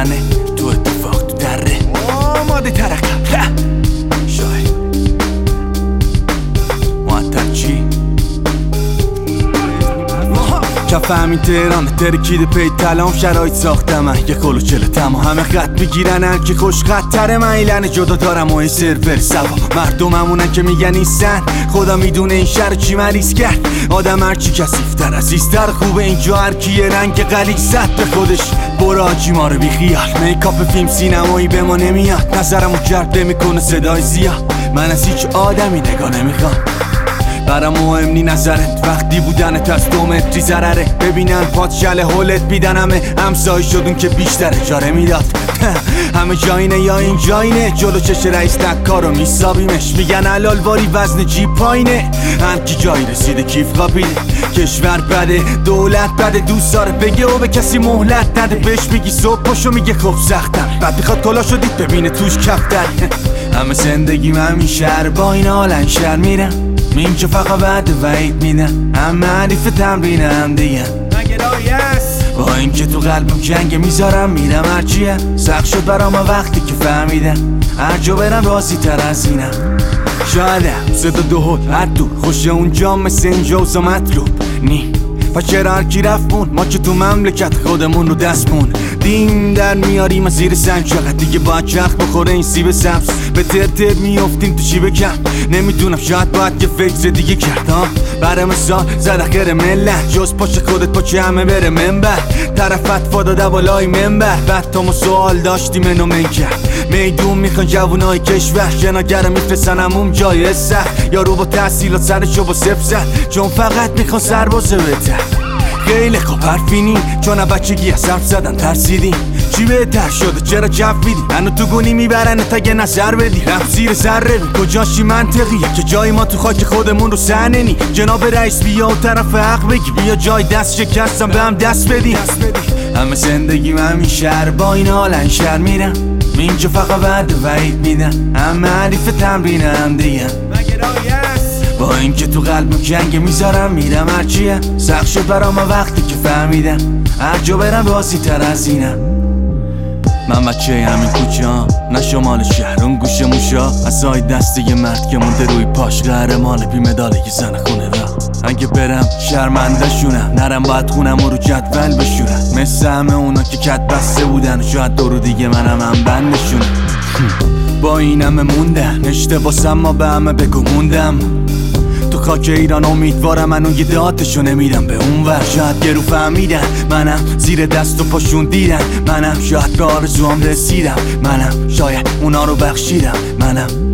منه تو اتفاق تو دره آماده ترقم شاید معطل چی؟ کف همین تهران ترکیده پی تلام شرایط ساختم من یه کلوچله تمام همه خط میگیرن هر کی خوش خطره من ایلن جدا دارم و این سرور سوا مردممونن که میگن نیستن خدا میدونه این شهر چی مریض کرد آدم هرچی کثیف‌تر عزیزتر خوبه اینجا هر کی یه رنگ غلیظ زد به خودش برو آجی ما رو بی خیال میکاپ فیلم سینمایی به ما نمیاد نظرمو جلب میکنه صدای زیاد من از هیچ آدمی نگاه نمیخوام برام مهم نی نظرت وقتی بودنت از 2 متری ضرره ببینن پات شله هولت بیدن همه همسایی شدون که بیشتر اجاره میداد همه جاینه یا این جاینه جلو چش رئیس دکار رو میسابیمش میگن حلال واری وزن جیب پایینه هر کی جایی رسیده کیف قابیله کشور بده دولت بده دوست داره بگه و به کسی مهلت نده بهش میگی صبح پاشو میگه خب سختم بعد میخواد کلا شدید ببینه توش کفتر همه زندگیم همین شهر با این حالن شهر میرم میم که فقط بعد وعید میدن همه حریف تمرینم دیگه با این که تو قلبم جنگ میذارم میرم هرچیه سخت شد برام وقتی که فهمیدم هر جا برم راضی تر از اینم شایدم صدا دو هر دور خوشه اونجا مثل اینجا و مطلوب نی پس چرا هر کی رفتمون ما که تو مملکت خودمون رو دستمون دیم در میاریم از زیر سنگ چقدر دیگه باید چرخ بخوره این سیب سبز به تر میافتیم تو چی بکن نمیدونم شاید باید یه فکر دیگه کرد ها برای مثال زد اخیر ملت جز پاش خودت پاچه همه بره منبر طرفت فاداده بالای منبر بعد تا ما سوال داشتیم منو من کرد میدون میخوان جوونای کشور جناگر میفرستن همون جای سخت یارو با تحصیلات سرشو با صفر زد چون فقط میخوان سربازه بهتر خیلی خوب حرفی نی چون بچگی از حرف زدن ترسیدیم چی بهتر شده چرا جفیدی هنو تو گونی میبرن تا یه نظر بدی رفت زیر سره کجاشی منطقیه که جای ما تو خاک خودمون رو سنه نی جناب رئیس بیا و طرف حق بگی بیا جای دست شکستم به هم دست بدی همه زندگیم همین شهر با این حالن شهر میرم اینجا فقط بعد وعید میدن همه حریف تمرینم دیگه با این که تو قلبم جنگ میذارم میرم هرچیه سخت شد برام وقتی که فهمیدم هر جا برم راضی تر از اینم من بچه همین کوچه ها نه شمال شهر اون گوشه موشا اصای دست یه مرد که مونده روی پاش قهرمان بی مداله که زن خونه را اگه برم شرمنده شونم نرم باید خونم رو جدول بشورم مثل همه اونا که کت بسته بودن شاید دورو دیگه منم هم بندشونم با این همه موندن اشتباسم ما به همه بگو موندم تو خاک ایران امیدوارم منو یه داتشو نمیدم به اون ور شاید گرو فهمیدن منم زیر دست و پاشون دیدن منم شاید به آرزوام رسیدم منم شاید اونا رو بخشیدم منم